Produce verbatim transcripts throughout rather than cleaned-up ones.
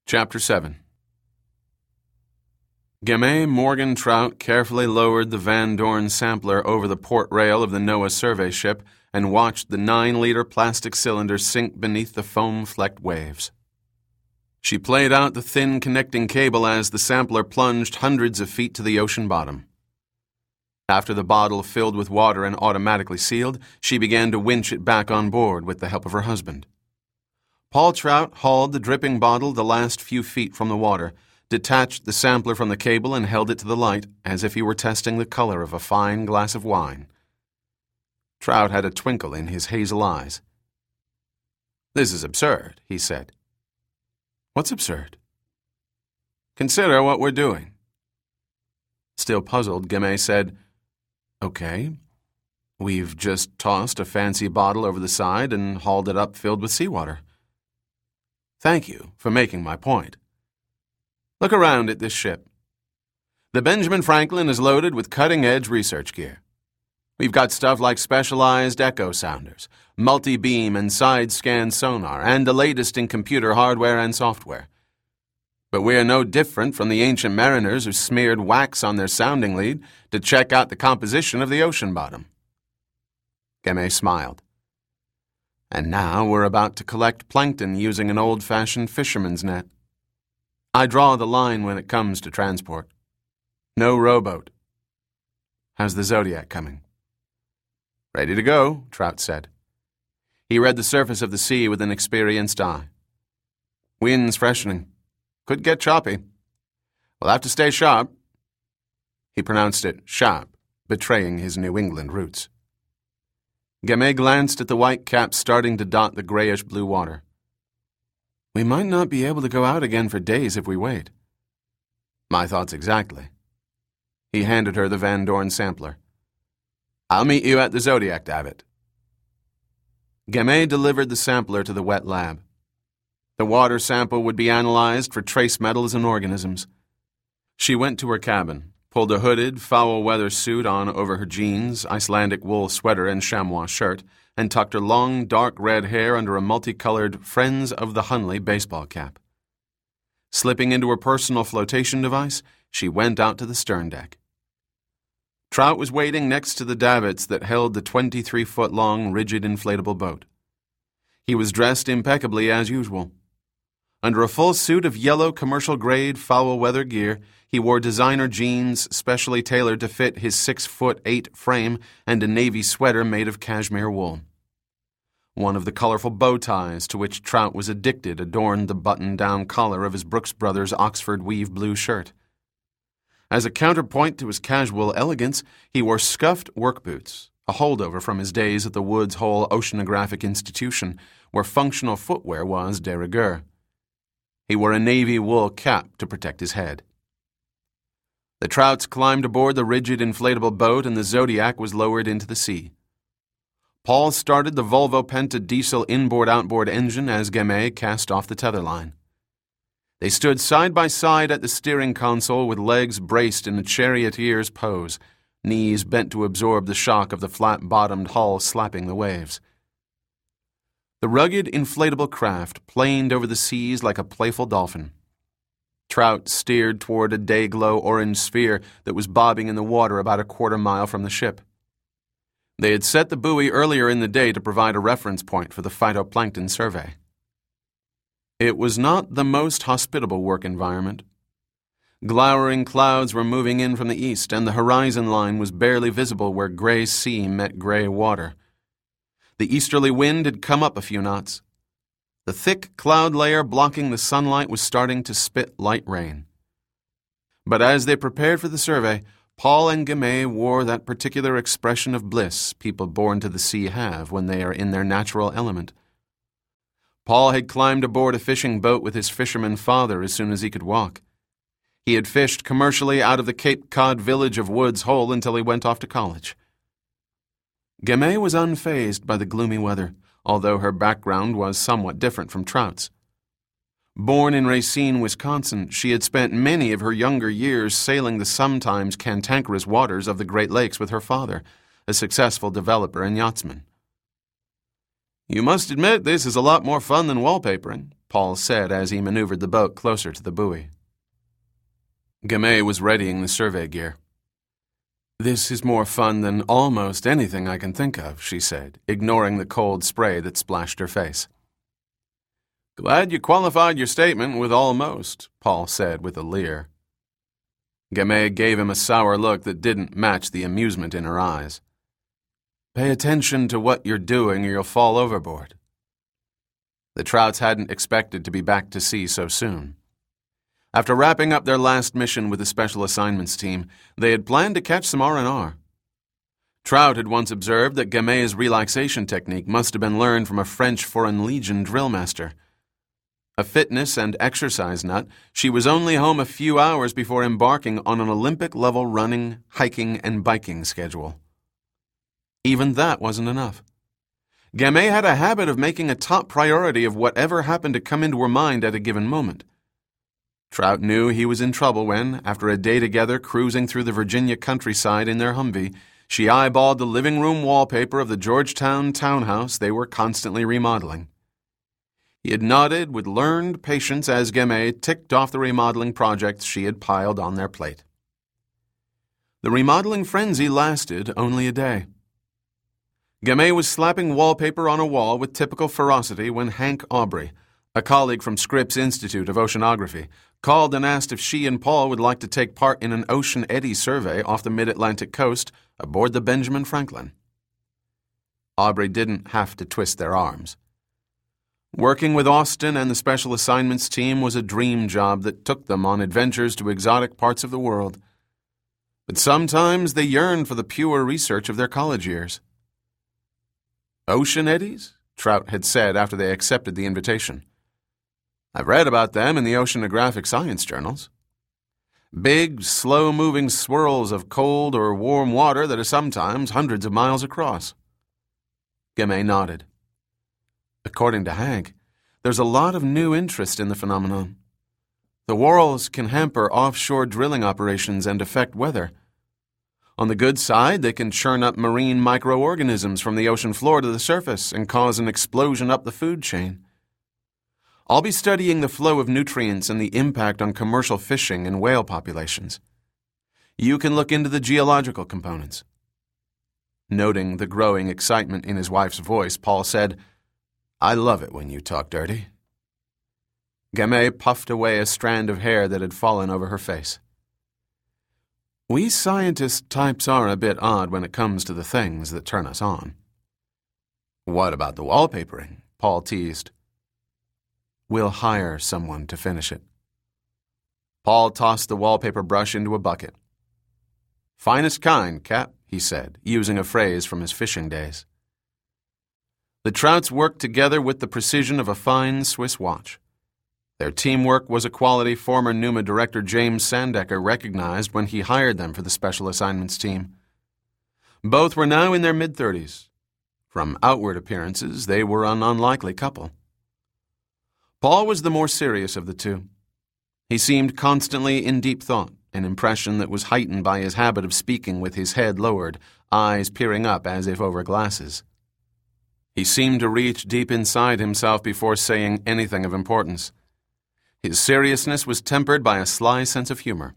Chapter seven. Gamay Morgan Trout carefully lowered the Van Dorn sampler over the port rail of the NOAA survey ship and watched the nine-liter plastic cylinder sink beneath the foam-flecked waves. She played out the thin connecting cable as the sampler plunged hundreds of feet to the ocean bottom. After the bottle filled with water and automatically sealed, she began to winch it back on board with the help of her husband. Paul Trout hauled the dripping bottle the last few feet from the water, detached the sampler from the cable and held it to the light as if he were testing the color of a fine glass of wine. Trout had a twinkle in his hazel eyes. "This is absurd," he said. "What's absurd?" "Consider what we're doing." Still puzzled, Gamay said, "Okay, we've just tossed a fancy bottle over the side and hauled it up filled with seawater." "Thank you for making my point. Look around at this ship. The Benjamin Franklin is loaded with cutting-edge research gear. We've got stuff like specialized echo sounders, multi-beam and side-scan sonar, and the latest in computer hardware and software. But we are no different from the ancient mariners who smeared wax on their sounding lead to check out the composition of the ocean bottom." Gamay smiled. "And now we're about to collect plankton using an old-fashioned fisherman's net. I draw the line when it comes to transport. No rowboat. How's the Zodiac coming?" "Ready to go," Trout said. He read the surface of the sea with an experienced eye. "Wind's freshening. Could get choppy. We'll have to stay sharp." He pronounced it sharp, betraying his New England roots. Gamay glanced at the white caps starting to dot the grayish-blue water. "We might not be able to go out again for days if we wait." "My thoughts exactly." He handed her the Van Dorn sampler. "I'll meet you at the Zodiac, Davitt." Gamay delivered the sampler to the wet lab. The water sample would be analyzed for trace metals and organisms. She went to her cabin, pulled a hooded, foul-weather suit on over her jeans, Icelandic wool sweater, and chamois shirt, and tucked her long, dark red hair under a multicolored Friends of the Hunley baseball cap. Slipping into her personal flotation device, she went out to the stern deck. Trout was waiting next to the davits that held the twenty-three-foot-long, rigid inflatable boat. He was dressed impeccably as usual. Under a full suit of yellow commercial-grade foul-weather gear, he wore designer jeans specially tailored to fit his six-foot-eight frame and a navy sweater made of cashmere wool. One of the colorful bow ties to which Trout was addicted adorned the button-down collar of his Brooks Brothers Oxford weave blue shirt. As a counterpoint to his casual elegance, he wore scuffed work boots, a holdover from his days at the Woods Hole Oceanographic Institution, where functional footwear was de rigueur. He wore a navy wool cap to protect his head. The Trouts climbed aboard the rigid inflatable boat and the Zodiac was lowered into the sea. Paul started the Volvo Penta diesel inboard-outboard engine as Gamay cast off the tether line. They stood side by side at the steering console with legs braced in a charioteer's pose, knees bent to absorb the shock of the flat-bottomed hull slapping the waves. The rugged, inflatable craft planed over the seas like a playful dolphin. Trout steered toward a day-glow orange sphere that was bobbing in the water about a quarter mile from the ship. They had set the buoy earlier in the day to provide a reference point for the phytoplankton survey. It was not the most hospitable work environment. Glowering clouds were moving in from the east, and the horizon line was barely visible where gray sea met gray water. The easterly wind had come up a few knots. The thick cloud layer blocking the sunlight was starting to spit light rain. But as they prepared for the survey, Paul and Gamay wore that particular expression of bliss people born to the sea have when they are in their natural element. Paul had climbed aboard a fishing boat with his fisherman father as soon as he could walk. He had fished commercially out of the Cape Cod village of Woods Hole until he went off to college. Gamay was unfazed by the gloomy weather, although her background was somewhat different from Trout's. Born in Racine, Wisconsin, she had spent many of her younger years sailing the sometimes cantankerous waters of the Great Lakes with her father, a successful developer and yachtsman. "You must admit this is a lot more fun than wallpapering," Paul said as he maneuvered the boat closer to the buoy. Gamay was readying the survey gear. "This is more fun than almost anything I can think of," she said, ignoring the cold spray that splashed her face. "Glad you qualified your statement with almost," Paul said with a leer. Gamay gave him a sour look that didn't match the amusement in her eyes. "Pay attention to what you're doing or you'll fall overboard." The Trouts hadn't expected to be back to sea so soon. After wrapping up their last mission with the Special Assignments team, they had planned to catch some R and R. Trout had once observed that Gamay's relaxation technique must have been learned from a French Foreign Legion drill master. A fitness and exercise nut, she was only home a few hours before embarking on an Olympic-level running, hiking, and biking schedule. Even that wasn't enough. Gamay had a habit of making a top priority of whatever happened to come into her mind at a given moment. Trout knew he was in trouble when, after a day together cruising through the Virginia countryside in their Humvee, she eyeballed the living room wallpaper of the Georgetown townhouse they were constantly remodeling. He had nodded with learned patience as Gamay ticked off the remodeling projects she had piled on their plate. The remodeling frenzy lasted only a day. Gamay was slapping wallpaper on a wall with typical ferocity when Hank Aubrey, a colleague from Scripps Institute of Oceanography, called and asked if she and Paul would like to take part in an ocean eddy survey off the mid-Atlantic coast aboard the Benjamin Franklin. Aubrey didn't have to twist their arms. Working with Austin and the Special Assignments team was a dream job that took them on adventures to exotic parts of the world. But sometimes they yearned for the pure research of their college years. "Ocean eddies?" Trout had said after they accepted the invitation. "I've read about them in the oceanographic science journals. Big, slow-moving swirls of cold or warm water that are sometimes hundreds of miles across." Gamay nodded. According to Hank, there's a lot of new interest in the phenomenon. The whorls can hamper offshore drilling operations and affect weather. On the good side, they can churn up marine microorganisms from the ocean floor to the surface and cause an explosion up the food chain. I'll be studying the flow of nutrients and the impact on commercial fishing and whale populations. You can look into the geological components. Noting the growing excitement in his wife's voice, Paul said, "I love it when you talk dirty." Gamay puffed away a strand of hair that had fallen over her face. "We scientist types are a bit odd when it comes to the things that turn us on." "What about the wallpapering?" Paul teased. "We'll hire someone to finish it." Paul tossed the wallpaper brush into a bucket. "Finest kind, Cap," he said, using a phrase from his fishing days. The Trouts worked together with the precision of a fine Swiss watch. Their teamwork was a quality former NUMA director James Sandecker recognized when he hired them for the Special Assignments team. Both were now in their mid-thirties. From outward appearances, they were an unlikely couple. Paul was the more serious of the two. He seemed constantly in deep thought, an impression that was heightened by his habit of speaking with his head lowered, eyes peering up as if over glasses. He seemed to reach deep inside himself before saying anything of importance. His seriousness was tempered by a sly sense of humor.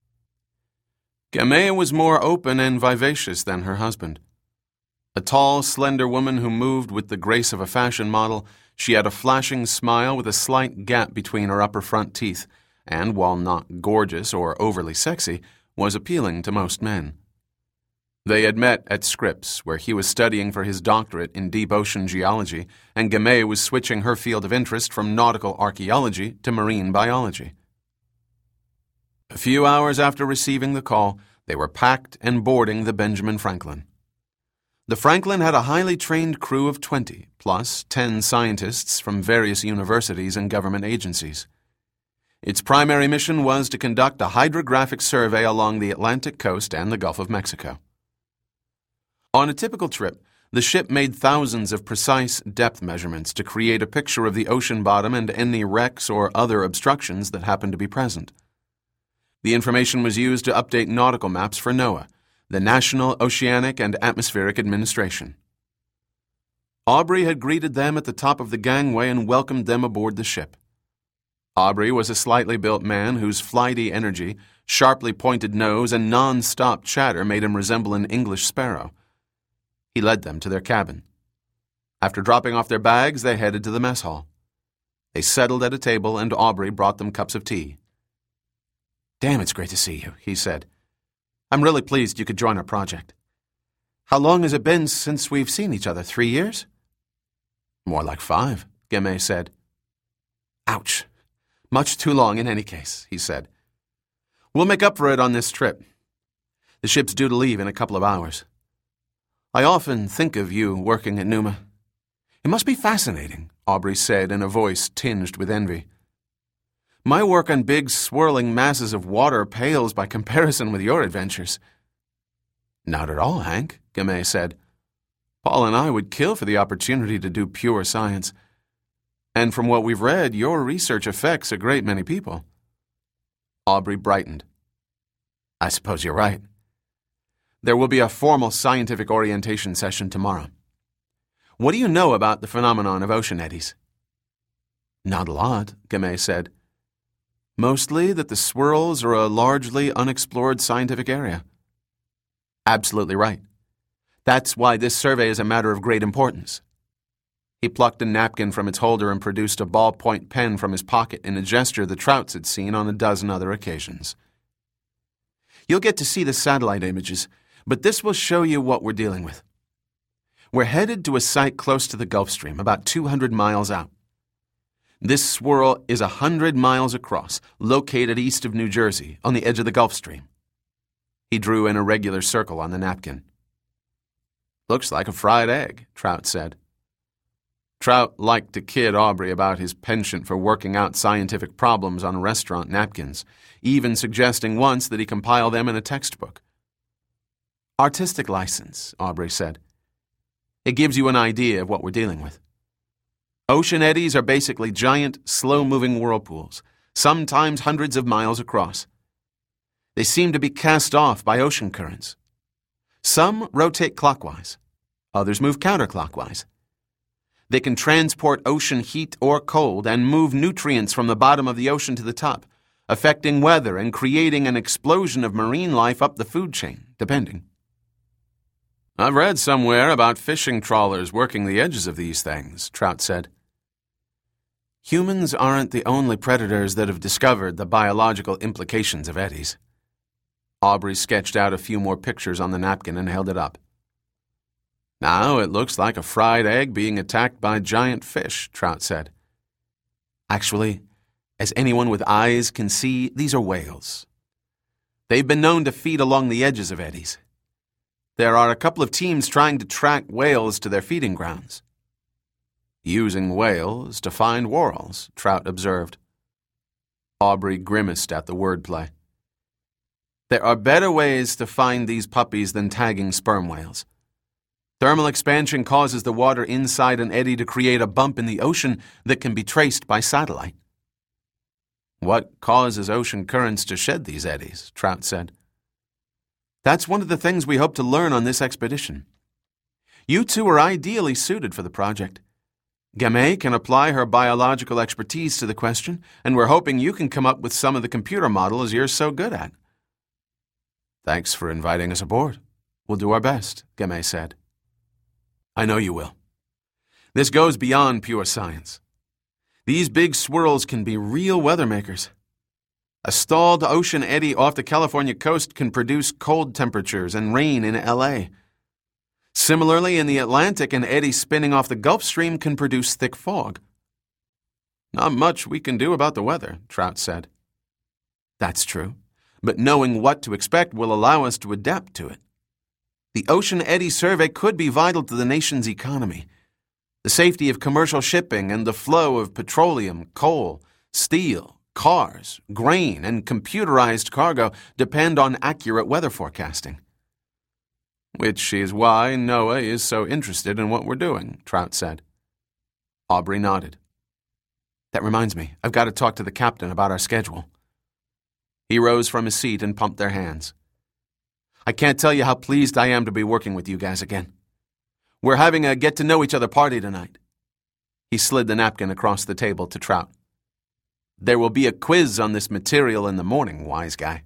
Gamay was more open and vivacious than her husband. A tall, slender woman who moved with the grace of a fashion model, she had a flashing smile with a slight gap between her upper front teeth, and, while not gorgeous or overly sexy, was appealing to most men. They had met at Scripps, where he was studying for his doctorate in deep ocean geology, and Gamay was switching her field of interest from nautical archaeology to marine biology. A few hours after receiving the call, they were packed and boarding the Benjamin Franklin. The Franklin had a highly trained crew of twenty, plus ten scientists from various universities and government agencies. Its primary mission was to conduct a hydrographic survey along the Atlantic coast and the Gulf of Mexico. On a typical trip, the ship made thousands of precise depth measurements to create a picture of the ocean bottom and any wrecks or other obstructions that happened to be present. The information was used to update nautical maps for NOAA, the National Oceanic and Atmospheric Administration. Aubrey had greeted them at the top of the gangway and welcomed them aboard the ship. Aubrey was a slightly built man whose flighty energy, sharply pointed nose, and non-stop chatter made him resemble an English sparrow. He led them to their cabin. After dropping off their bags, they headed to the mess hall. They settled at a table, and Aubrey brought them cups of tea. "Damn, it's great to see you," he said. "I'm really pleased you could join our project. How long has it been since we've seen each other? Three years?" "More like five," Gemay said. "Ouch. Much too long in any case," he said. "We'll make up for it on this trip. The ship's due to leave in a couple of hours. I often think of you working at Numa. It must be fascinating," Aubrey said in a voice tinged with envy. "My work on big, swirling masses of water pales by comparison with your adventures." "Not at all, Hank," Gemay said. "Paul and I would kill for the opportunity to do pure science. And from what we've read, your research affects a great many people." Aubrey brightened. "I suppose you're right. There will be a formal scientific orientation session tomorrow. What do you know about the phenomenon of ocean eddies?" "Not a lot," Gemay said. "Mostly that the swirls are a largely unexplored scientific area." "Absolutely right. That's why this survey is a matter of great importance." He plucked a napkin from its holder and produced a ballpoint pen from his pocket in a gesture the Trouts had seen on a dozen other occasions. "You'll get to see the satellite images, but this will show you what we're dealing with. We're headed to a site close to the Gulf Stream, about two hundred miles out. This swirl is one hundred miles across, located east of New Jersey, on the edge of the Gulf Stream." He drew an irregular circle on the napkin. "Looks like a fried egg," Trout said. Trout liked to kid Aubrey about his penchant for working out scientific problems on restaurant napkins, even suggesting once that he compile them in a textbook. "Artistic license," Aubrey said. "It gives you an idea of what we're dealing with. Ocean eddies are basically giant, slow-moving whirlpools, sometimes hundreds of miles across. They seem to be cast off by ocean currents. Some rotate clockwise, others move counterclockwise. They can transport ocean heat or cold and move nutrients from the bottom of the ocean to the top, affecting weather and creating an explosion of marine life up the food chain, depending." "I've read somewhere about fishing trawlers working the edges of these things," Trout said. "Humans aren't the only predators that have discovered the biological implications of eddies." Aubrey sketched out a few more pictures on the napkin and held it up. "Now it looks like a fried egg being attacked by giant fish," Trout said. "Actually, as anyone with eyes can see, these are whales. They've been known to feed along the edges of eddies. There are a couple of teams trying to track whales to their feeding grounds." "Using whales to find whorls," Trout observed. Aubrey grimaced at the wordplay. "There are better ways to find these puppies than tagging sperm whales. Thermal expansion causes the water inside an eddy to create a bump in the ocean that can be traced by satellite." "What causes ocean currents to shed these eddies?" Trout said. "That's one of the things we hope to learn on this expedition. You two are ideally suited for the project. Gemay can apply her biological expertise to the question, and we're hoping you can come up with some of the computer models you're so good at." "Thanks for inviting us aboard. We'll do our best," Gemay said. "I know you will. This goes beyond pure science. These big swirls can be real weather makers. A stalled ocean eddy off the California coast can produce cold temperatures and rain in L A. Similarly, in the Atlantic, an eddy spinning off the Gulf Stream can produce thick fog." "Not much we can do about the weather," Trout said. "That's true, but knowing what to expect will allow us to adapt to it. The Ocean Eddy Survey could be vital to the nation's economy. The safety of commercial shipping and the flow of petroleum, coal, steel, cars, grain, and computerized cargo depend on accurate weather forecasting." "Which is why NOAA is so interested in what we're doing," Trout said. Aubrey nodded. "That reminds me, I've got to talk to the captain about our schedule." He rose from his seat and pumped their hands. "I can't tell you how pleased I am to be working with you guys again. We're having a get-to-know-each-other party tonight." He slid the napkin across the table to Trout. There will be a quiz on this material in the morning, wise guy.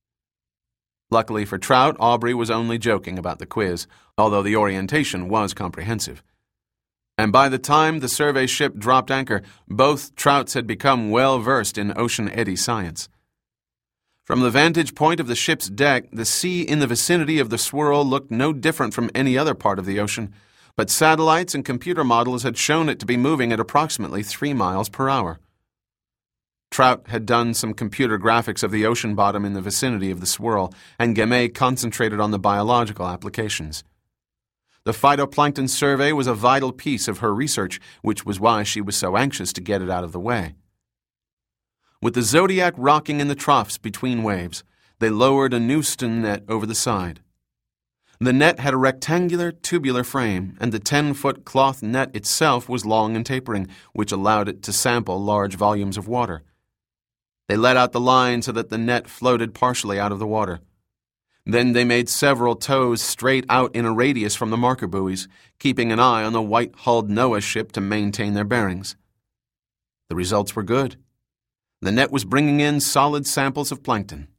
Luckily for Trout, Aubrey was only joking about the quiz, although the orientation was comprehensive. And by the time the survey ship dropped anchor, both Trouts had become well versed in ocean eddy science. From the vantage point of the ship's deck, the sea in the vicinity of the swirl looked no different from any other part of the ocean, but satellites and computer models had shown it to be moving at approximately three miles per hour. Trout had done some computer graphics of the ocean bottom in the vicinity of the swirl, and Gamay concentrated on the biological applications. The phytoplankton survey was a vital piece of her research, which was why she was so anxious to get it out of the way. With the Zodiac rocking in the troughs between waves, they lowered a Newston net over the side. The net had a rectangular, tubular frame, and the ten-foot cloth net itself was long and tapering, which allowed it to sample large volumes of water. They let out the line so that the net floated partially out of the water. Then they made several tows straight out in a radius from the marker buoys, keeping an eye on the white-hulled NOAA ship to maintain their bearings. The results were good. The net was bringing in solid samples of plankton.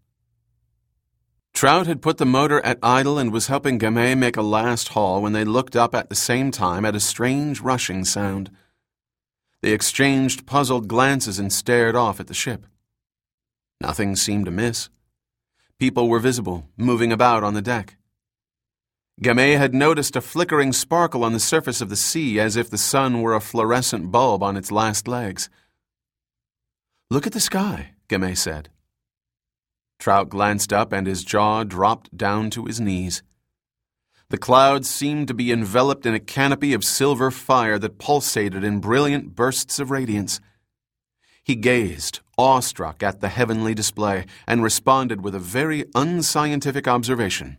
Trout had put the motor at idle and was helping Gamay make a last haul when they looked up at the same time at a strange rushing sound. They exchanged puzzled glances and stared off at the ship. Nothing seemed amiss. People were visible, moving about on the deck. Gamay had noticed a flickering sparkle on the surface of the sea as if the sun were a fluorescent bulb on its last legs. "Look at the sky," Gamay said. Trout glanced up and his jaw dropped down to his knees. The clouds seemed to be enveloped in a canopy of silver fire that pulsated in brilliant bursts of radiance. He gazed, awestruck, at the heavenly display and responded with a very unscientific observation.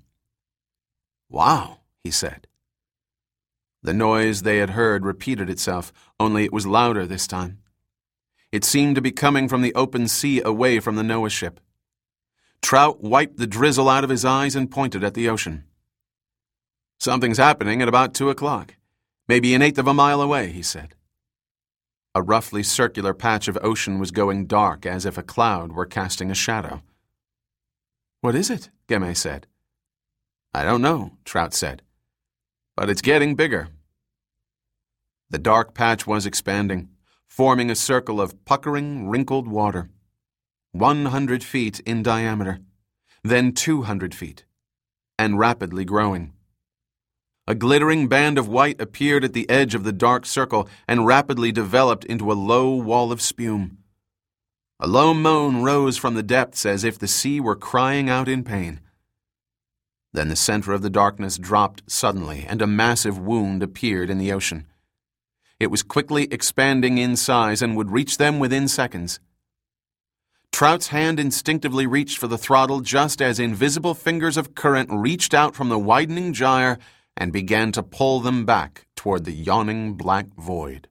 "Wow," he said. The noise they had heard repeated itself, only it was louder this time. It seemed to be coming from the open sea away from the NOAA ship. Trout wiped the drizzle out of his eyes and pointed at the ocean. "Something's happening at about two o'clock. Maybe an eighth of a mile away," he said. A roughly circular patch of ocean was going dark as if a cloud were casting a shadow. "What is it?" Gamay said. "I don't know," Trout said. "But it's getting bigger." The dark patch was expanding, forming a circle of puckering, wrinkled water. One hundred feet in diameter, then two hundred feet, and rapidly growing. A glittering band of white appeared at the edge of the dark circle and rapidly developed into a low wall of spume. A low moan rose from the depths as if the sea were crying out in pain. Then the center of the darkness dropped suddenly, and a massive wound appeared in the ocean. It was quickly expanding in size and would reach them within seconds. Trout's hand instinctively reached for the throttle just as invisible fingers of current reached out from the widening gyre and began to pull them back toward the yawning black void.